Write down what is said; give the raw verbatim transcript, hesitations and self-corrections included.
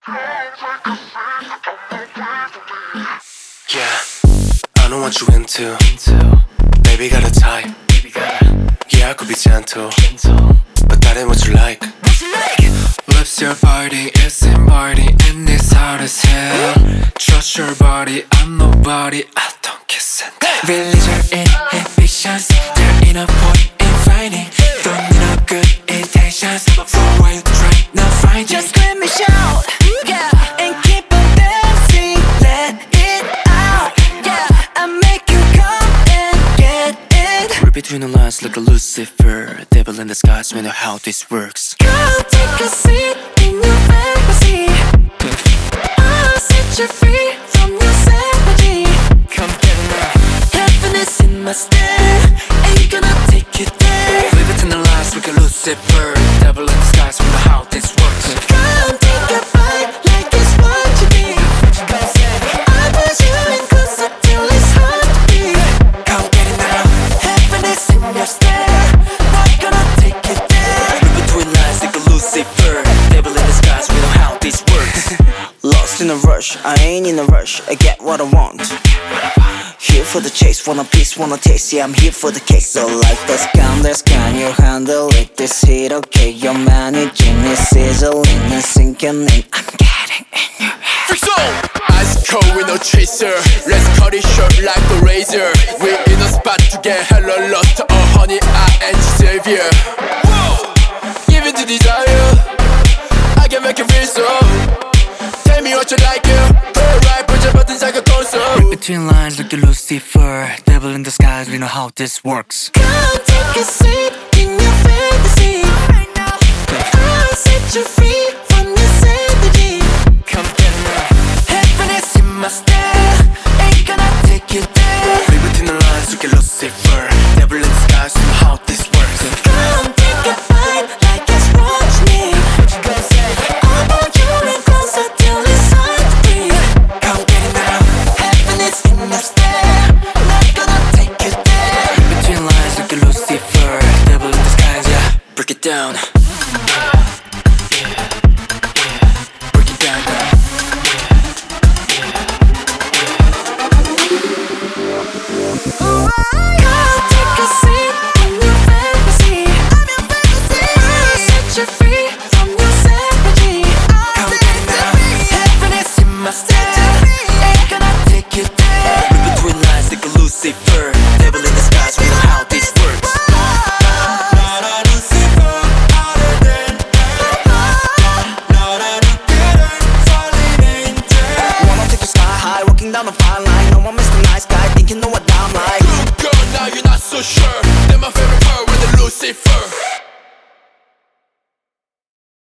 Yeah, I know what you into. Baby got a type. Yeah, I could be gentle, but that ain't what you like. Lips your body, it's inviting, and it's hard as hell. Trust your body, I'm nobody, I don't kiss and tell. Release your inhibitions, there ain't no point in fighting. Don't need no good intentions, so why you try not fighting? Just let me shout, yeah, and keep on dancing, let it out, yeah. I make you come and get it. Read between the lines like a Lucifer, devil in disguise, we know how this works. Come take a seat in your fantasy, I'll set you free from your savagey. Come get it now. Happiness in my stare, ain't gonna take you there. Read between the lines like a Lucifer, devil in disguise, we know how this works. Come take a bite like it's what you need. I push you in closer till it's hard to breathe. Come get it now. Happiness in your stare, not gonna take you there. Read between lines like a Lucifer, devil in disguise, we know how this works. Lost in a rush, I ain't in a rush, I get what I want. Here for the chase, want a piece, want a taste, yeah I'm here for the cake. So like this gun, this can you handle it? This heat, okay, you're managing it, sizzling and sinking in. I'm getting in your head. Freak zone! Ice cold with no chaser. Let's cut it short like a razor. We're in a spot to get hella lost. Oh honey, I ain't your savior. Whoa! Give it to desire, I can make you feel so. Tell me what you like, yeah. Alright, push your buttons like a console. Read between lines like the Lucifer, devil in disguise, we know how this works. Come take a seat in your fantasy, I'll set you free